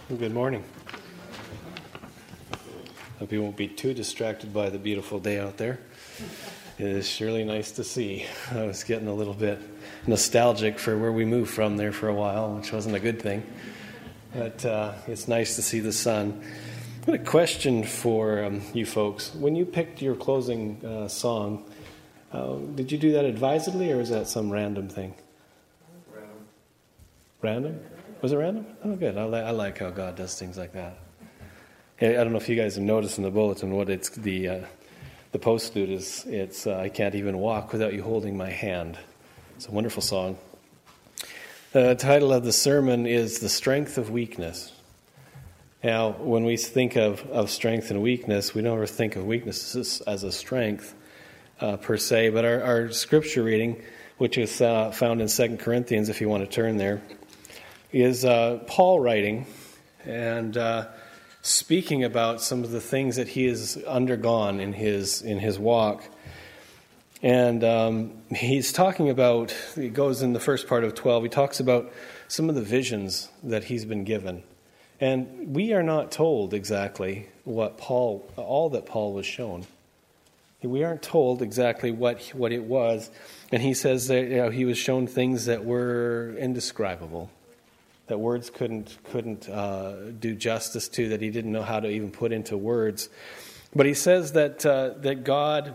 Good morning. Hope you won't be too distracted by the beautiful day out there. It is surely nice to see. I was getting a little bit nostalgic for where we moved from there for a while, which wasn't a good thing. But it's nice to see the sun. I have a question for you folks. When you picked your closing song, did you do that advisedly or was that some random thing? Random? Was it random? Oh, good. I like how God does things like that. I don't know if you guys have noticed in the bulletin what it's the postlude is. It's I can't even walk without you holding my hand. It's a wonderful song. The title of the sermon is The Strength of Weakness. Now, when we think of strength and weakness, we don't ever think of weakness as a strength per se, but our scripture reading, which is found in 2 Corinthians, if you want to turn there, is Paul writing and speaking about some of the things that he has undergone in his walk. And he's talking about, it goes in the first part of 12, he talks about some of the visions that he's been given. And we are not told exactly all that Paul was shown. We aren't told exactly what it was. And he says that he was shown things that were indescribable, that words couldn't do justice to, that he didn't know how to even put into words. But he says that God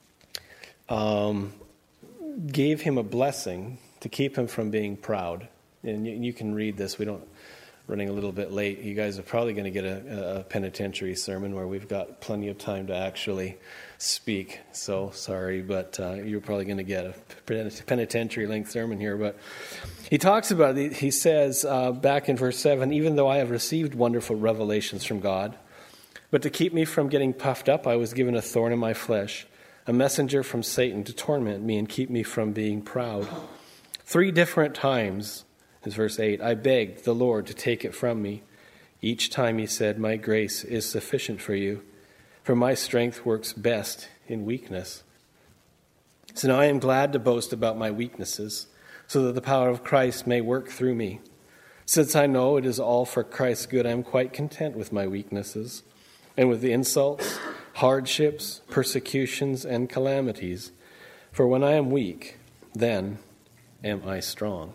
gave him a blessing to keep him from being proud. And you can read this. Running a little bit late. You guys are probably going to get a penitentiary sermon where we've got plenty of time to actually speak. So sorry, but you're probably going to get a penitentiary length sermon here. But he talks about it. He says back in verse 7, even though I have received wonderful revelations from God, but to keep me from getting puffed up, I was given a thorn in my flesh, a messenger from Satan to torment me and keep me from being proud. 3 different times, is verse 8, I begged the Lord to take it from me. Each time he said, my grace is sufficient for you, for my strength works best in weakness. So now I am glad to boast about my weaknesses, so that the power of Christ may work through me. Since I know it is all for Christ's good, I am quite content with my weaknesses, and with the insults, hardships, persecutions, and calamities. For when I am weak, then am I strong.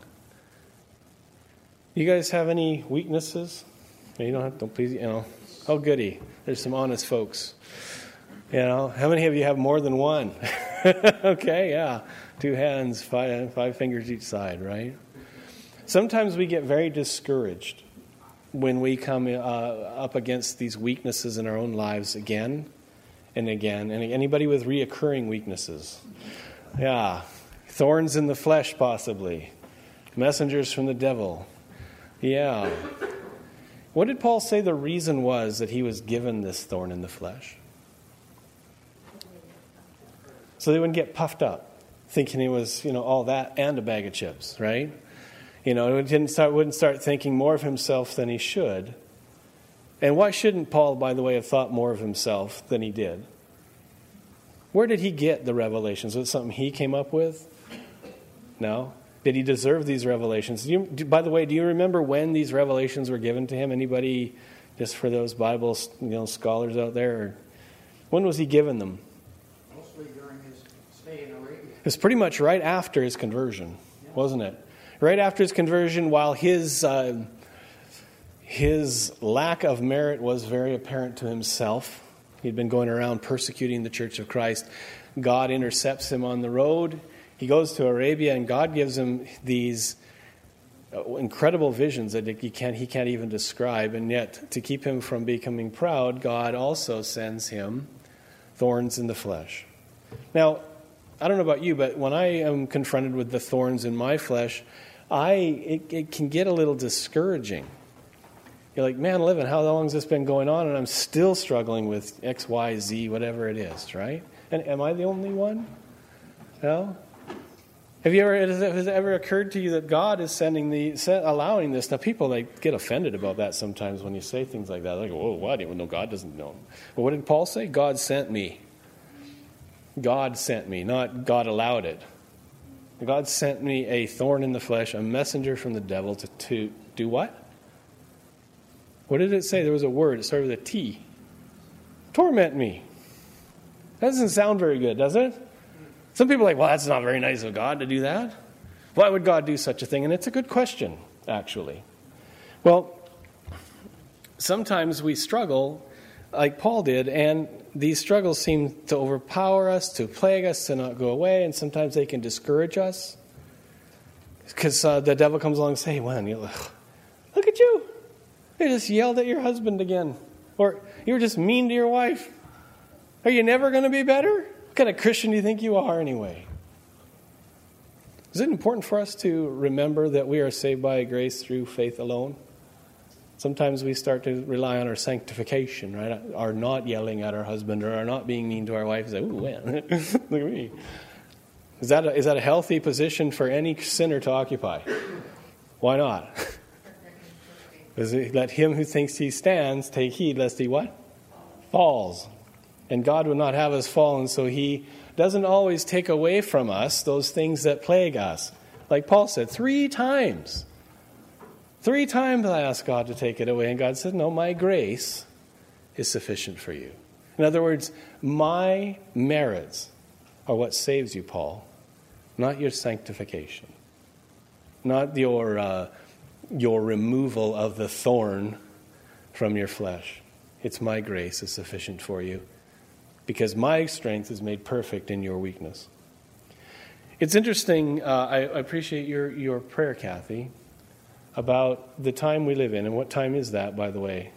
You guys have any weaknesses? You don't please, oh goody, there's some honest folks. How many of you have more than one? Okay, yeah, 2 hands, 5 fingers each side, right? Sometimes we get very discouraged when we come up against these weaknesses in our own lives again and again. And anybody with reoccurring weaknesses? Yeah, thorns in the flesh possibly, messengers from the devil. Yeah. What did Paul say the reason was that he was given this thorn in the flesh? So they wouldn't get puffed up, thinking he was, all that and a bag of chips, right? Wouldn't start thinking more of himself than he should. And why shouldn't Paul, by the way, have thought more of himself than he did? Where did he get the revelations? Was it something he came up with? No. Did he deserve these revelations? By the way, do you remember when these revelations were given to him? Anybody, just for those Bible scholars out there? When was he given them? Mostly during his stay in Arabia. It was pretty much right after his conversion, wasn't it? Right after his conversion, while his lack of merit was very apparent to himself. He'd been going around persecuting the Church of Christ. God intercepts him on the road. He goes to Arabia, and God gives him these incredible visions that he can't even describe. And yet, to keep him from becoming proud, God also sends him thorns in the flesh. Now, I don't know about you, but when I am confronted with the thorns in my flesh, it can get a little discouraging. You're like, man, living, how long has this been going on? And I'm still struggling with X, Y, Z, whatever it is, right? And am I the only one? No? Has it ever occurred to you that God is allowing this? Now, people get offended about that sometimes when you say things like that. They go, "Whoa, what? No, God doesn't know." But what did Paul say? God sent me. God sent me, not God allowed it. God sent me a thorn in the flesh, a messenger from the devil to do what? What did it say? There was a word. It started with a T. Torment me. That doesn't sound very good, does it? Some people are like, well, that's not very nice of God to do that. Why would God do such a thing? And it's a good question, actually. Well, sometimes we struggle like Paul did, and these struggles seem to overpower us, to plague us, to not go away, and sometimes they can discourage us. Because the devil comes along and says, hey, man, look at you. You just yelled at your husband again. Or you were just mean to your wife. Are you never going to be better? What kind of Christian do you think you are anyway? Is it important for us to remember that we are saved by grace through faith alone? Sometimes we start to rely on our sanctification, right? Our not yelling at our husband or our not being mean to our wife. Say, ooh, man, look at me. Is that a healthy position for any sinner to occupy? Why not? Let him who thinks he stands take heed lest he what? Falls. And God would not have us fall, and so he doesn't always take away from us those things that plague us. Like Paul said, 3 times. 3 times I asked God to take it away, and God said, no, my grace is sufficient for you. In other words, my merits are what saves you, Paul, not your sanctification, not your removal of the thorn from your flesh. It's my grace is sufficient for you, because my strength is made perfect in your weakness. It's interesting, I appreciate your prayer, Kathy, about the time we live in. And what time is that, by the way?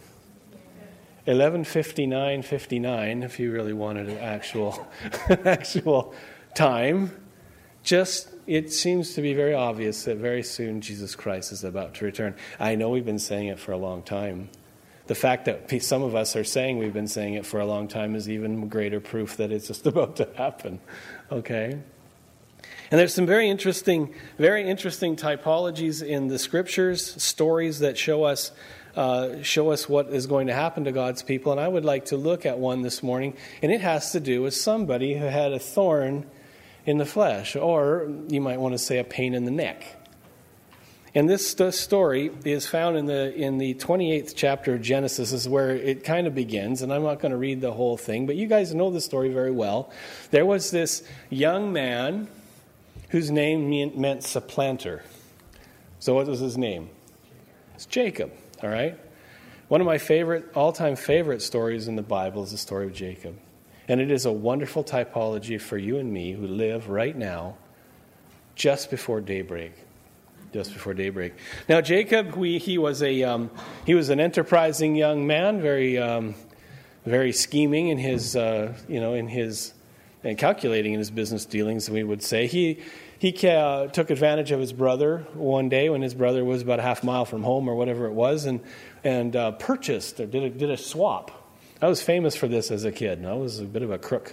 11:59:59, if you really wanted an actual time. Just, it seems to be very obvious that very soon Jesus Christ is about to return. I know we've been saying it for a long time. The fact that some of us are saying we've been saying it for a long time is even greater proof that it's just about to happen. Okay? And there's some very interesting typologies in the Scriptures, stories that show us what is going to happen to God's people. And I would like to look at one this morning, and it has to do with somebody who had a thorn in the flesh, or you might want to say a pain in the neck. And this story is found in the 28th chapter of Genesis. This is where it kind of begins, and I'm not going to read the whole thing, but you guys know the story very well. There was this young man whose name meant supplanter. So what was his name? It's Jacob, all right? One of my all-time favorite stories in the Bible is the story of Jacob. And it is a wonderful typology for you and me who live right now just before daybreak. Just before daybreak. Now, Jacob, he was an enterprising young man, very scheming in his and calculating in his business dealings, we would say. He took advantage of his brother one day when his brother was about a half mile from home or whatever it was, and purchased or did a swap. I was famous for this as a kid, and I was a bit of a crook.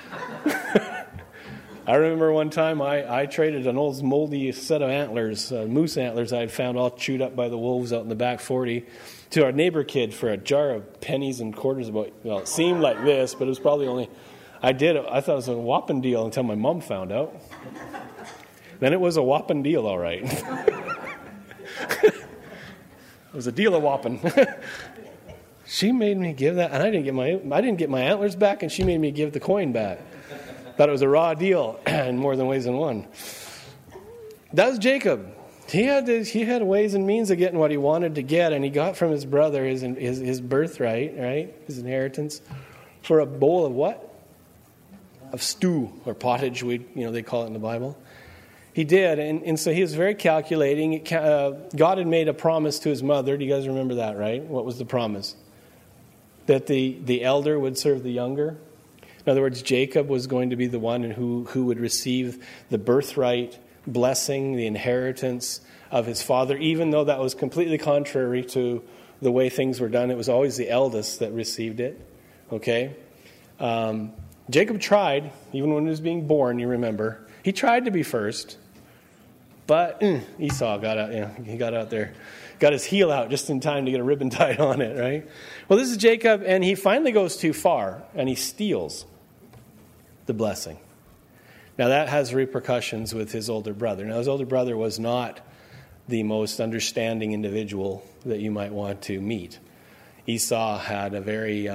I remember one time I traded an old moldy set of antlers, moose antlers I had found all chewed up by the wolves out in the back 40, to our neighbor kid for a jar of pennies and quarters. It seemed like this, but it was probably only... I thought it was a whopping deal until my mom found out. Then it was a whopping deal, all right. It was a deal of whopping. She made me give that, and I didn't get my antlers back, and she made me give the coin back. Thought it was a raw deal in more than ways than one. That was Jacob. He had ways and means of getting what he wanted to get, and he got from his brother his birthright, right? His inheritance, for a bowl of what? Of stew or pottage, they call it in the Bible. He did, and so he was very calculating. God had made a promise to his mother. Do you guys remember that, right? What was the promise? That the elder would serve the younger. In other words, Jacob was going to be the one who would receive the birthright blessing, the inheritance of his father, even though that was completely contrary to the way things were done. It was always the eldest that received it. Okay? Jacob tried, even when he was being born, you remember. He tried to be first, but Esau got out. He got out there, got his heel out just in time to get a ribbon tied on it, right? Well, this is Jacob, and he finally goes too far, and he steals the blessing. Now, that has repercussions with his older brother. Now, his older brother was not the most understanding individual that you might want to meet. Esau had a very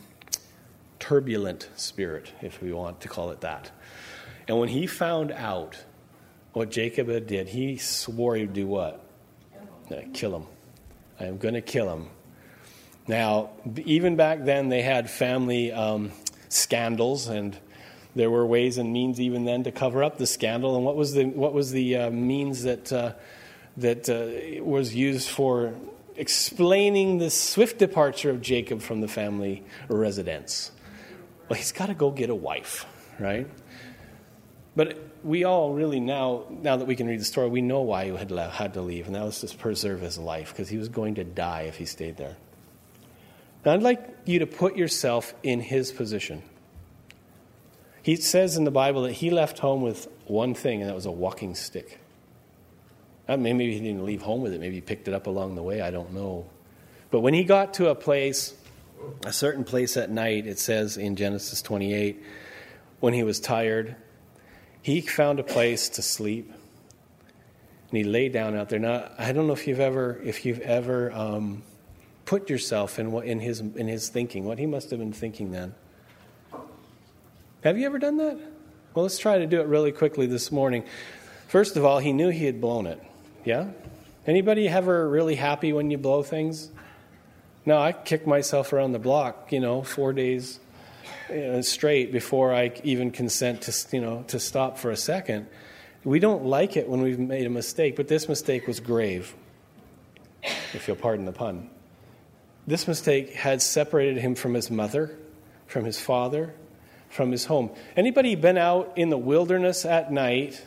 turbulent spirit, if we want to call it that. And when he found out what Jacob had did, he swore he'd do what? Kill him. I am going to kill him. Now, even back then, they had family scandals, and there were ways and means even then to cover up the scandal. And what was the means that was used for explaining the swift departure of Jacob from the family residence? Well, he's got to go get a wife, right? But we all really now that we can read the story, we know why he had to leave, and that was to preserve his life, because he was going to die if he stayed there. Now, I'd like you to put yourself in his position. He says in the Bible that he left home with one thing, and that was a walking stick. Maybe he didn't leave home with it. Maybe he picked it up along the way. I don't know. But when he got to a certain place at night, it says in Genesis 28, when he was tired, he found a place to sleep, and he lay down out there. Now, I don't know if you've ever put yourself in his thinking, what he must have been thinking then. Have you ever done that? Well, let's try to do it really quickly this morning. First of all, he knew he had blown it. Yeah? Anybody ever really happy when you blow things? No, I kick myself around the block, 4 days straight before I even consent to stop for a second. We don't like it when we've made a mistake, but this mistake was grave, if you'll pardon the pun. This mistake had separated him from his mother, from his father, from his home. Anybody been out in the wilderness at night?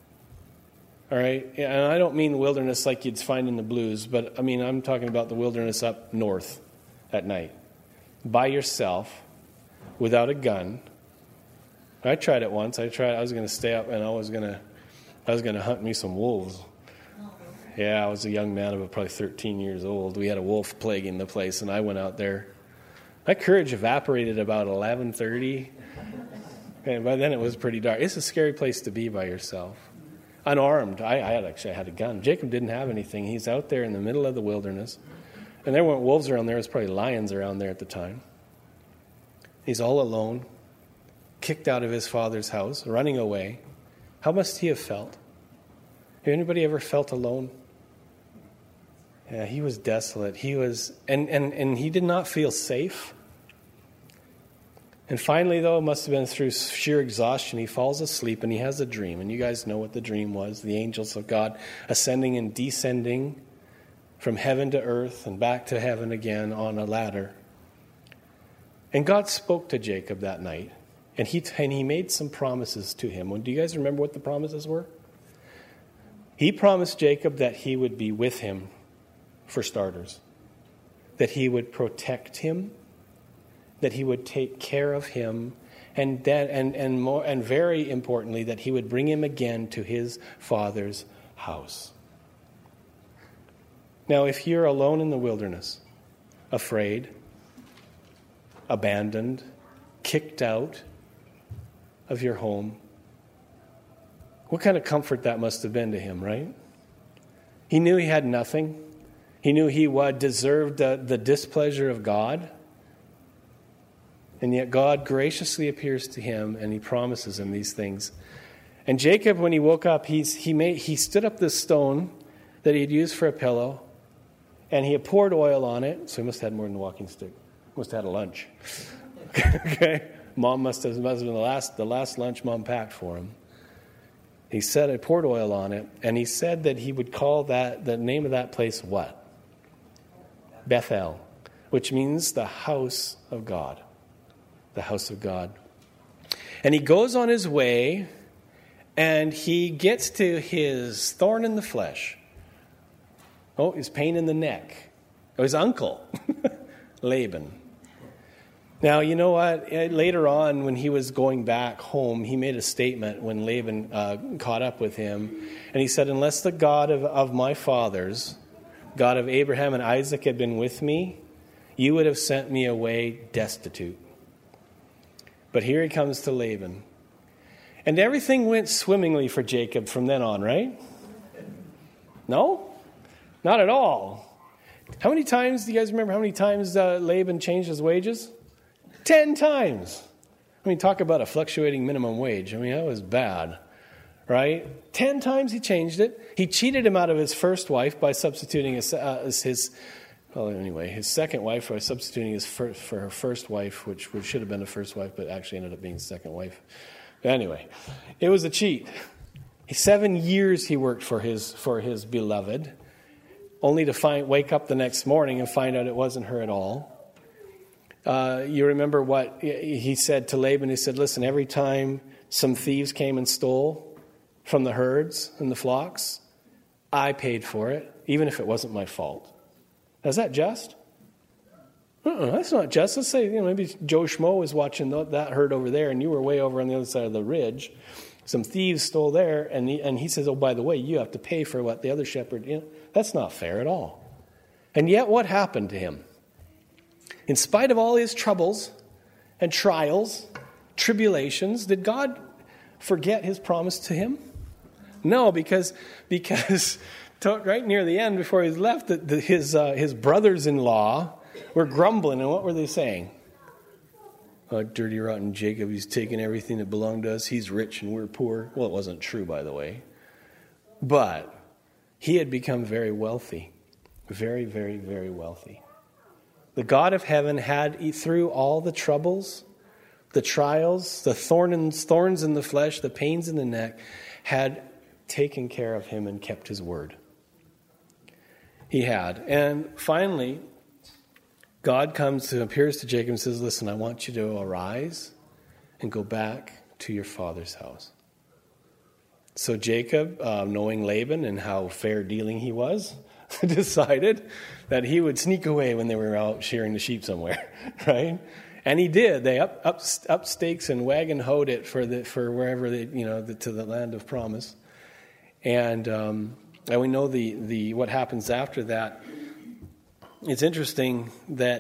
All right, and I don't mean wilderness like you'd find in the blues, but I'm talking about the wilderness up north at night, by yourself, without a gun. I tried it once. I was going to stay up, and I was going to hunt me some wolves. Yeah, I was a young man of probably 13 years old. We had a wolf plaguing the place, and I went out there. My courage evaporated about 11:30, and by then it was pretty dark. It's a scary place to be by yourself. Unarmed. I had a gun. Jacob didn't have anything. He's out there in the middle of the wilderness, and there weren't wolves around there. There was probably lions around there at the time. He's all alone, kicked out of his father's house, running away. How must he have felt? Have anybody ever felt alone? Yeah, he was desolate. He was, and he did not feel safe. And finally, though, it must have been through sheer exhaustion, he falls asleep and he has a dream. And you guys know what the dream was. The angels of God ascending and descending from heaven to earth and back to heaven again on a ladder. And God spoke to Jacob that night. And he made some promises to him. Do you guys remember what the promises were? He promised Jacob that he would be with him, for starters. That he would protect him. That he would take care of him, and very importantly, that he would bring him again to his father's house. Now, if you're alone in the wilderness, afraid, abandoned, kicked out of your home, what kind of comfort that must have been to him, right? He knew he had nothing. He knew he deserved the displeasure of God. And yet God graciously appears to him and he promises him these things. And Jacob, when he woke up, he stood up this stone that he had used for a pillow, and he had poured oil on it. So he must have had more than a walking stick. Must have had a lunch. Okay, Mom must have been the last lunch Mom packed for him. He said, I poured oil on it, and he said that he would call the name of that place what? Bethel, which means the house of God. The house of God. And he goes on his way, and he gets to his thorn in the flesh. Oh, his pain in the neck. Oh, his uncle, Laban. Now, you know what? Later on, when he was going back home, he made a statement when Laban caught up with him. And he said, unless the God of my fathers, God of Abraham and Isaac, had been with me, you would have sent me away destitute. But here he comes to Laban. And everything went swimmingly for Jacob from then on, right? No? Not at all. How many times, do you guys remember how many times Laban changed his wages? 10 times. I mean, talk about a fluctuating minimum wage. I mean, that was bad, right? 10 times he changed it. He cheated him out of his first wife by substituting his second wife by substituting for her first wife, which should have been the first wife, but actually ended up being the second wife. But anyway, it was a cheat. 7 years he worked for his beloved, only to wake up the next morning and find out it wasn't her at all. You remember what he said to Laban? He said, listen, every time some thieves came and stole from the herds and the flocks, I paid for it, even if it wasn't my fault. Now, is that just? That's not just. Let's say maybe Joe Schmo was watching that herd over there and you were way over on the other side of the ridge. Some thieves stole there and he says, oh, by the way, you have to pay for what the other shepherd... That's not fair at all. And yet what happened to him? In spite of all his troubles and trials, tribulations, did God forget his promise to him? No, because right near the end, before he left, his brothers-in-law were grumbling. And what were they saying? Oh, dirty, rotten Jacob, he's taken everything that belonged to us. He's rich and we're poor. Well, it wasn't true, by the way. But he had become very wealthy. Very, very, very wealthy. The God of heaven had, through all the troubles, the trials, the thorns in the flesh, the pains in the neck, had taken care of him and kept his word. He had. And finally, God appears to Jacob and says, listen, I want you to arise and go back to your father's house. So Jacob, knowing Laban and how fair dealing he was, decided that he would sneak away when they were out shearing the sheep somewhere, right? And he did. They up stakes and wagon hoed it for wherever they, to the land of promise. And we know the what happens after that. It's interesting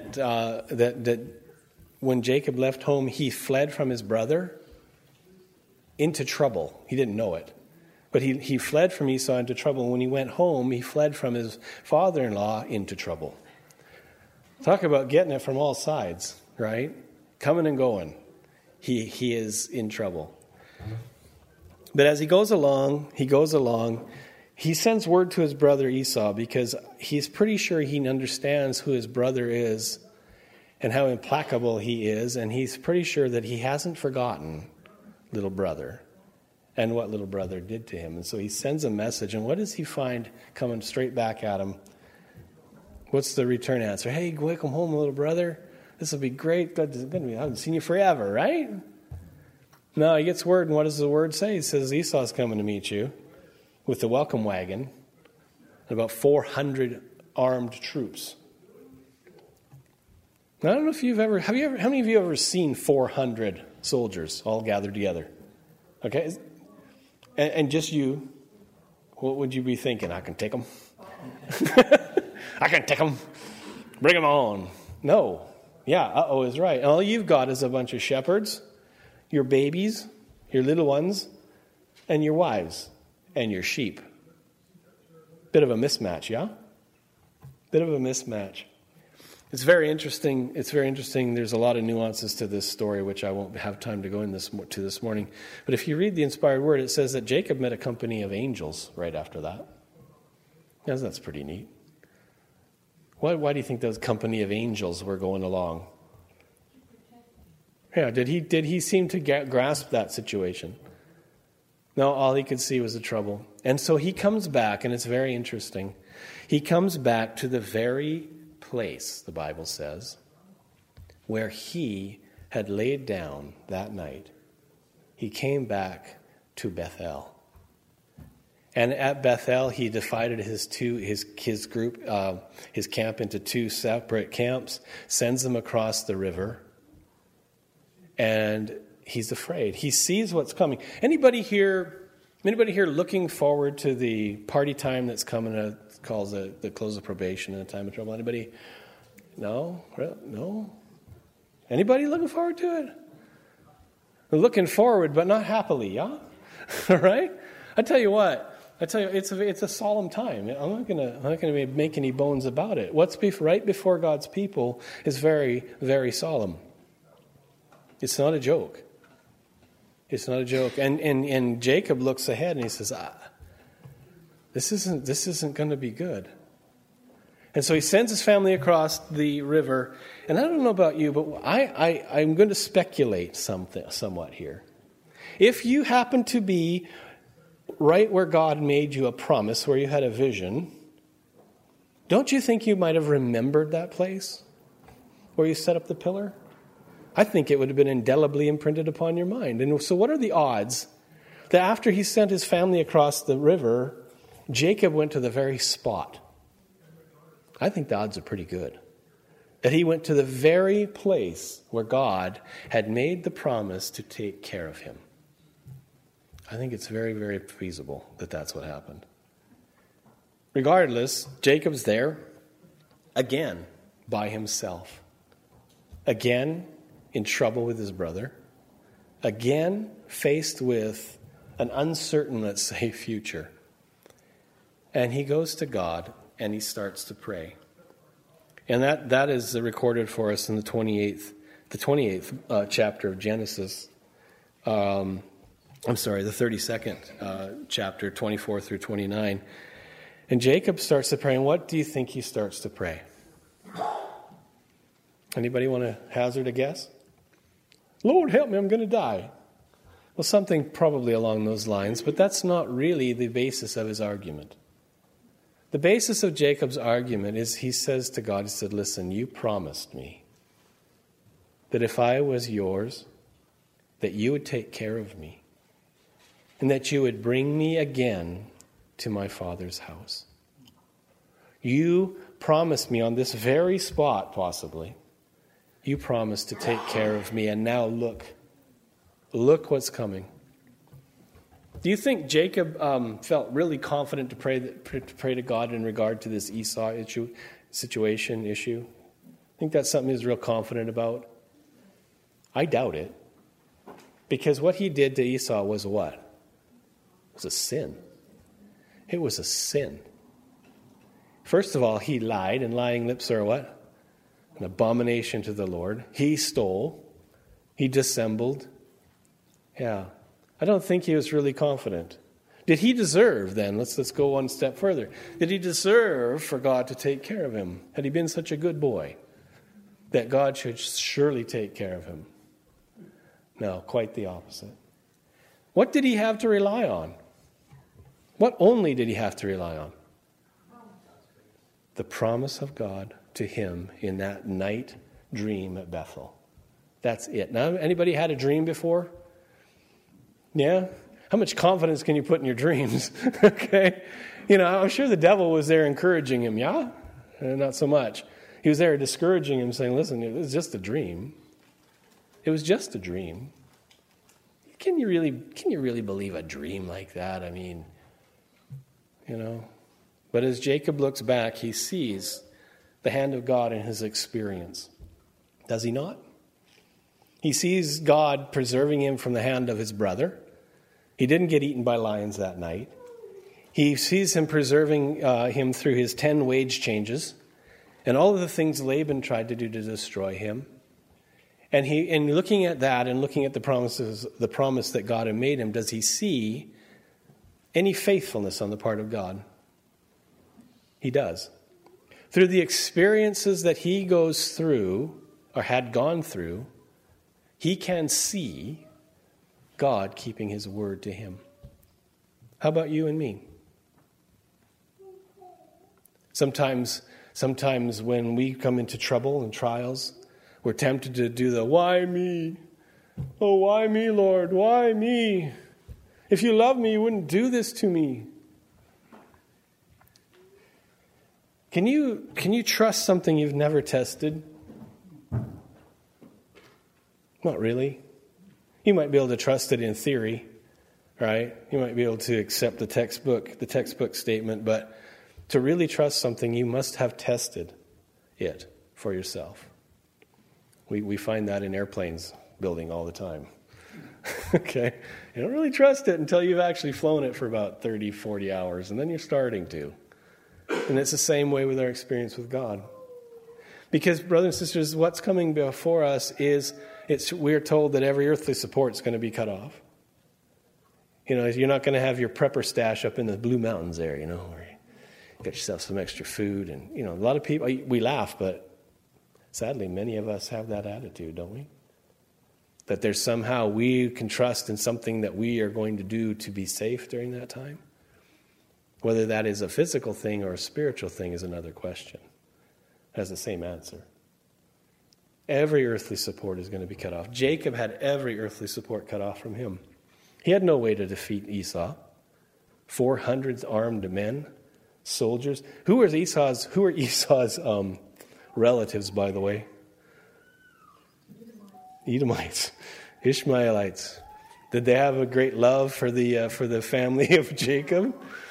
that when Jacob left home, he fled from his brother into trouble. He didn't know it. But he fled from Esau into trouble. And when he went home, he fled from his father-in-law into trouble. Talk about getting it from all sides, right? Coming and going. He is in trouble. But as he goes along, he sends word to his brother Esau because he's pretty sure he understands who his brother is and how implacable he is. And he's pretty sure that he hasn't forgotten little brother and what little brother did to him. And so he sends a message. And what does he find coming straight back at him? What's the return answer? Hey, welcome home, little brother. This will be great. I haven't seen you forever, right? No, he gets word. And what does the word say? He says, Esau's coming to meet you with the welcome wagon and about 400 armed troops. Now, I don't know if how many of you have ever seen 400 soldiers all gathered together? Okay? And just you, what would you be thinking? I can take them. I can take them. Bring them on. No. Yeah, is right. And all you've got is a bunch of shepherds, your babies, your little ones, and your wives, and your sheep. Bit of a mismatch, yeah? Bit of a mismatch. It's very interesting. There's a lot of nuances to this story, which I won't have time to go to this morning. But if you read the inspired word, it says that Jacob met a company of angels right after that. Yes, that's pretty neat. Why do you think those company of angels were going along? Yeah, did he seem to grasp that situation? No, all he could see was the trouble. And so he comes back, and it's very interesting. He comes back to the very place, the Bible says, where he had laid down that night. He came back to Bethel. And at Bethel, he divided his camp into two separate camps, sends them across the river, and he's afraid. He sees what's coming. Anybody here looking forward to the party time that's coming? Calls the close of probation and a time of trouble. Anybody? No? No? Anybody looking forward to it? We're looking forward, but not happily, yeah? All right? I tell you what, I tell you, it's a solemn time. I'm not gonna make any bones about it. What's right before God's people is very, very solemn. It's not a joke. It's not a joke. And Jacob looks ahead and he says, this isn't going to be good. And so he sends his family across the river. And I don't know about you, but I'm going to speculate somewhat here. If you happen to be right where God made you a promise, where you had a vision, don't you think you might have remembered that place where you set up the pillar? I think it would have been indelibly imprinted upon your mind. And so what are the odds that after he sent his family across the river, Jacob went to the very spot? I think the odds are pretty good. That he went to the very place where God had made the promise to take care of him. I think it's very, very feasible that that's what happened. Regardless, Jacob's there again by himself. Again in trouble with his brother. Again faced with an uncertain, let's say, future. And he goes to God and he starts to pray. And that is recorded for us in the 28th chapter of Genesis. The 32nd chapter, 24 through 29. And Jacob starts to pray. And what do you think he starts to pray? Anybody want to hazard a guess? Lord, help me, I'm going to die. Well, something probably along those lines, but that's not really the basis of his argument. The basis of Jacob's argument is he says to God, he said, listen, you promised me that if I was yours, that you would take care of me and that you would bring me again to my father's house. You promised me on this very spot, possibly, you promised to take care of me, and now look what's coming. Do you think Jacob felt really confident to pray to God in regard to this Esau issue? I think that's something he's real confident about. I doubt it. Because what he did to Esau was what? It was a sin. It was a sin. First of all, he lied, and lying lips are what? An abomination to the Lord. He stole. He dissembled. Yeah. I don't think he was really confident. Did he deserve then? Let's go one step further. Did he deserve for God to take care of him? Had he been such a good boy that God should surely take care of him? No, quite the opposite. What did he have to rely on? What only did he have to rely on? The promise of God to him in that night dream at Bethel. That's it. Now, anybody had a dream before? Yeah? How much confidence can you put in your dreams? Okay? I'm sure the devil was there encouraging him. Yeah? Not so much. He was there discouraging him, saying, listen, it was just a dream. It was just a dream. Can you really believe a dream like that? I mean, But as Jacob looks back, he sees the hand of God in his experience. Does he not? He sees God preserving him from the hand of his brother. He didn't get eaten by lions that night. He sees him preserving him through his 10 wage changes and all of the things Laban tried to do to destroy him. And in looking at that and looking at the promise that God had made him, does he see any faithfulness on the part of God? He does. Through the experiences that he goes through or had gone through, he can see God keeping his word to him. How about you and me? Sometimes when we come into trouble and trials, we're tempted to do the, why me? Oh, why me, Lord? Why me? If you love me, you wouldn't do this to me. Can you trust something you've never tested? Not really. You might be able to trust it in theory, right? You might be able to accept the textbook statement, but to really trust something, you must have tested it for yourself. We find that in airplanes building all the time. Okay? You don't really trust it until you've actually flown it for about 30, 40 hours, and then you're starting to. And it's the same way with our experience with God. Because, brothers and sisters, what's coming before us is we're told that every earthly support is going to be cut off. You're not going to have your prepper stash up in the Blue Mountains there, where you get yourself some extra food. And, a lot of people, we laugh, but sadly, many of us have that attitude, don't we? That there's somehow we can trust in something that we are going to do to be safe during that time. Whether that is a physical thing or a spiritual thing is another question. It has the same answer. Every earthly support is going to be cut off. Jacob had every earthly support cut off from him. He had no way to defeat Esau. 400 armed men, soldiers. Who are Esau's relatives, by the way? Edomites, Ishmaelites. Did they have a great love for the family of Jacob?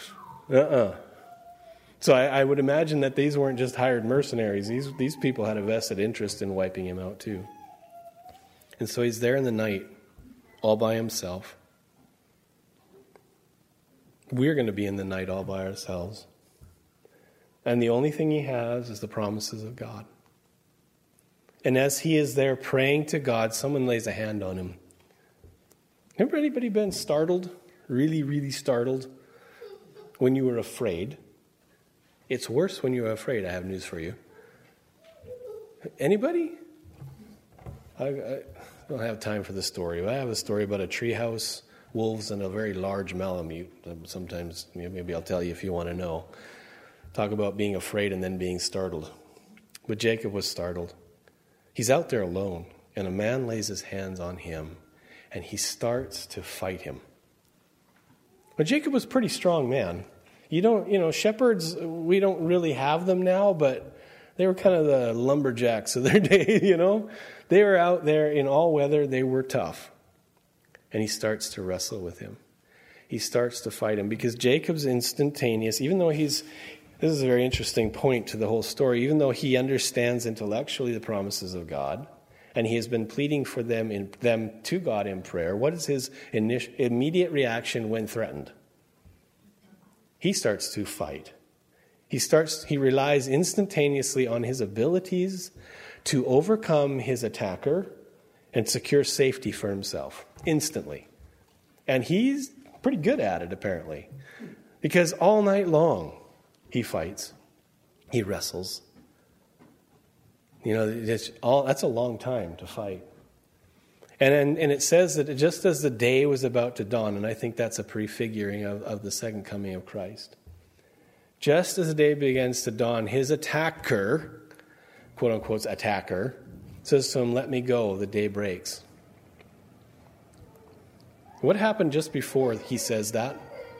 So I would imagine that these weren't just hired mercenaries. These people had a vested interest in wiping him out too. And so he's there in the night, all by himself. We're going to be in the night all by ourselves. And the only thing he has is the promises of God. And as he is there praying to God, someone lays a hand on him. Ever anybody been startled? Really, really startled? When you were afraid? It's worse when you're afraid, I have news for you. Anybody? I don't have time for the story, but I have a story about a treehouse, wolves, and a very large Malamute. Sometimes, maybe I'll tell you if you want to know. Talk about being afraid and then being startled. But Jacob was startled. He's out there alone, and a man lays his hands on him, and he starts to fight him. But Jacob was a pretty strong man. Shepherds, we don't really have them now, but they were kind of the lumberjacks of their day, They were out there in all weather. They were tough. And he starts to wrestle with him. He starts to fight him because Jacob's instantaneous, even though this is a very interesting point to the whole story, even though he understands intellectually the promises of God, and he has been pleading for them to God in prayer, what is his immediate reaction when threatened? He starts to fight. He relies instantaneously on his abilities to overcome his attacker and secure safety for himself instantly. And he's pretty good at it, apparently, because all night long he fights, he wrestles. That's a long time to fight. And it says that just as the day was about to dawn, and I think that's a prefiguring of the second coming of Christ. Just as the day begins to dawn, his attacker, quote unquote attacker, says to him, "Let me go, the day breaks." What happened just before he says that?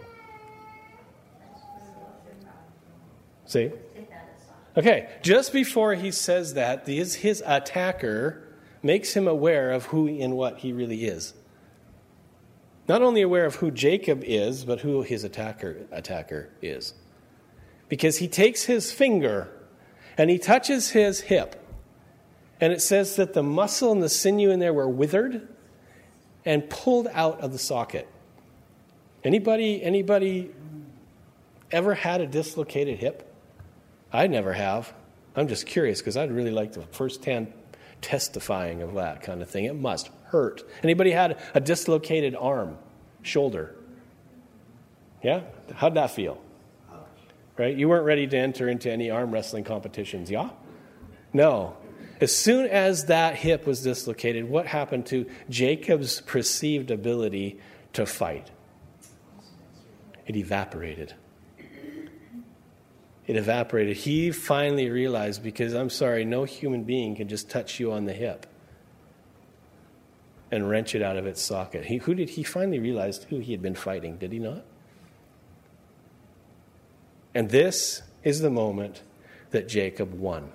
See? Okay, just before he says that, his attacker makes him aware of who and what he really is. Not only aware of who Jacob is, but who his attacker is. Because he takes his finger and he touches his hip. And it says that the muscle and the sinew in there were withered and pulled out of the socket. Anybody ever had a dislocated hip? I never have. I'm just curious because I'd really like to firsthand testifying of that kind of thing. It must hurt. Anybody had a dislocated arm, shoulder? Yeah? How'd that feel? Right? You weren't ready to enter into any arm wrestling competitions, yeah? No. As soon as that hip was dislocated, what happened to Jacob's perceived ability to fight? It evaporated. It evaporated. He finally realized, because I'm sorry, no human being can just touch you on the hip and wrench it out of its socket. He finally realized who he had been fighting, did he not? And this is the moment that Jacob won.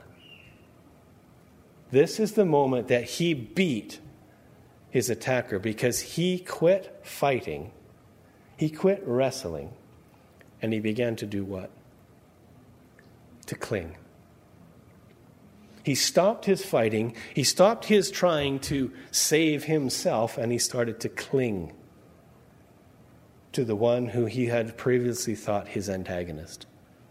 This is the moment that he beat his attacker because he quit fighting, he quit wrestling, and he began to do what? To cling. He stopped his fighting. He stopped his trying to save himself, and he started to cling to the one who he had previously thought his antagonist.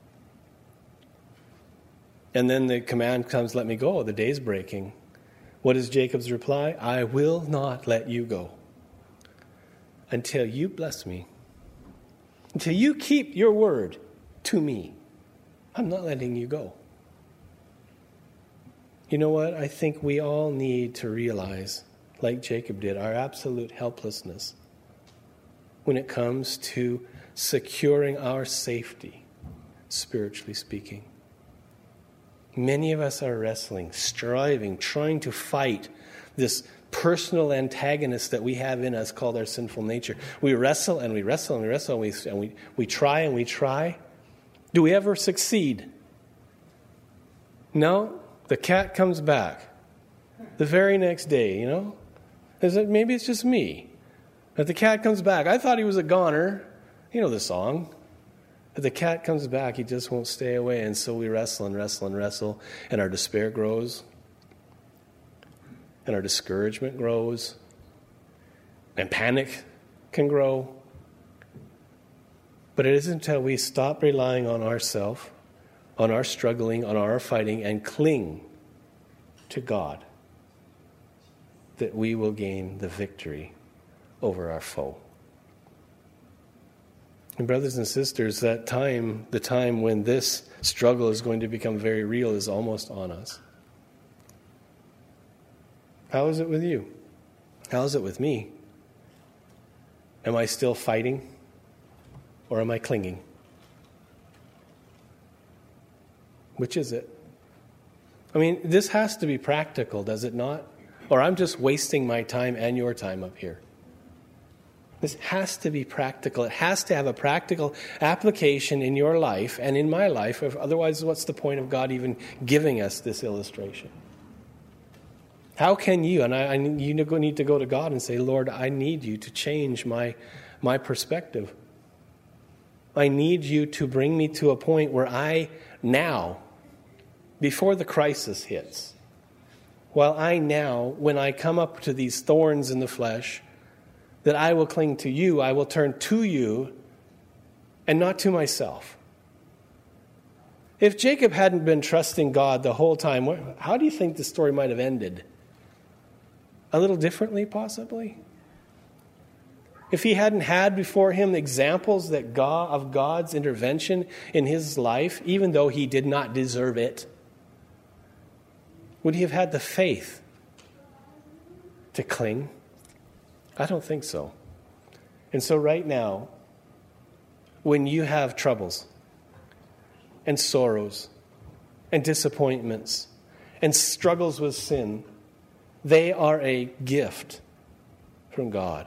And then the command comes, let me go. The day's breaking. What is Jacob's reply? I will not let you go until you bless me. Until you keep your word to me. I'm not letting you go. You know what? I think we all need to realize, like Jacob did, our absolute helplessness when it comes to securing our safety, spiritually speaking. Many of us are wrestling, striving, trying to fight this personal antagonist that we have in us called our sinful nature. We wrestle and we wrestle and we wrestle and we try and we try. Do we ever succeed? No. The cat comes back the very next day, Maybe it's just me. But the cat comes back. I thought he was a goner. You know the song. But the cat comes back. He just won't stay away. And so we wrestle and wrestle and wrestle. And our despair grows. And our discouragement grows. And panic can grow. But it isn't until we stop relying on ourselves, on our struggling, on our fighting, and cling to God, that we will gain the victory over our foe. And brothers and sisters, that time, the time when this struggle is going to become very real, is almost on us. How is it with you? How is it with me? Am I still fighting, or am I clinging? Which is it? I mean, this has to be practical, does it not? Or I'm just wasting my time and your time up here. This has to be practical. It has to have a practical application in your life and in my life. Otherwise, what's the point of God even giving us this illustration? How can you, and you need to go to God and say, Lord, I need you to change my perspective. I need you to bring me to a point where I now, before the crisis hits, when I come up to these thorns in the flesh, that I will cling to you, I will turn to you, and not to myself. If Jacob hadn't been trusting God the whole time, how do you think the story might have ended? A little differently, possibly? If he hadn't had before him examples of God's intervention in his life, even though he did not deserve it, would he have had the faith to cling? I don't think so. And so right now, when you have troubles and sorrows and disappointments and struggles with sin, they are a gift from God,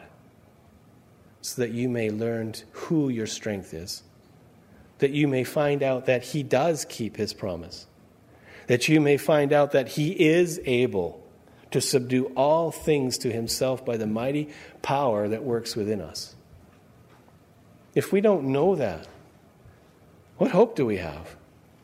so that you may learn who your strength is, that you may find out that he does keep his promise, that you may find out that he is able to subdue all things to himself by the mighty power that works within us. If we don't know that, what hope do we have?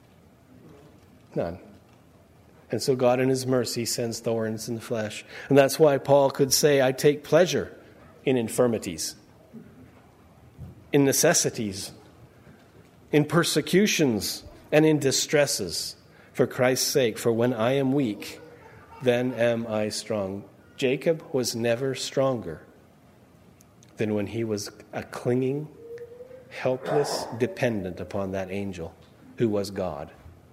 None. And so God in his mercy sends thorns in the flesh. And that's why Paul could say, I take pleasure in infirmities, in necessities, in persecutions, and in distresses, for Christ's sake. For when I am weak, then am I strong. Jacob was never stronger than when he was a clinging, helpless dependent upon that angel who was God.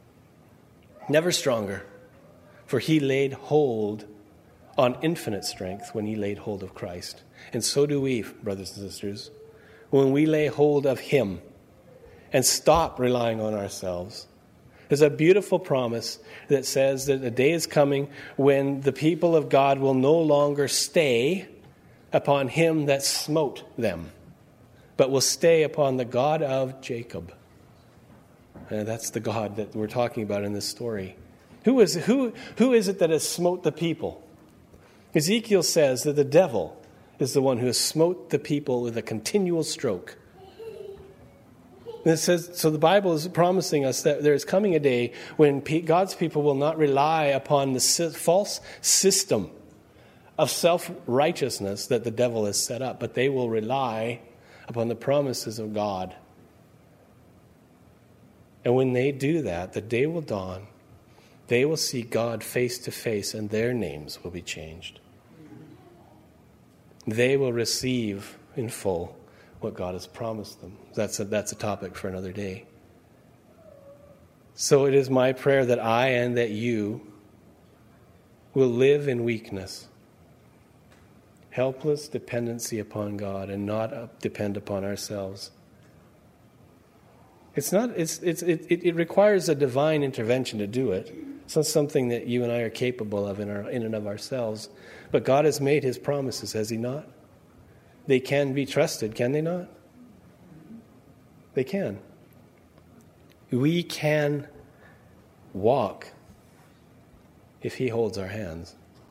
Never stronger, for he laid hold on infinite strength when he laid hold of Christ. And so do we, brothers and sisters, when we lay hold of him and stop relying on ourselves. There's a beautiful promise that says that a day is coming when the people of God will no longer stay upon him that smote them, but will stay upon the God of Jacob. And that's the God that we're talking about in this story. Who is it that has smote the people? Ezekiel says that the devil is the one who has smote the people with a continual stroke. And it says, so the Bible is promising us that there is coming a day when God's people will not rely upon the false system of self-righteousness that the devil has set up, but they will rely upon the promises of God. And when they do that, the day will dawn. They will see God face to face, and their names will be changed. They will receive in full what God has promised them. That's a topic for another day. So it is my prayer that I and that you will live in weakness, helpless dependency upon God, and not depend upon ourselves. It requires a divine intervention to do it. It's not something that you and I are capable of in and of ourselves. But God has made his promises, has he not? They can be trusted, can they not? They can. We can walk if he holds our hands.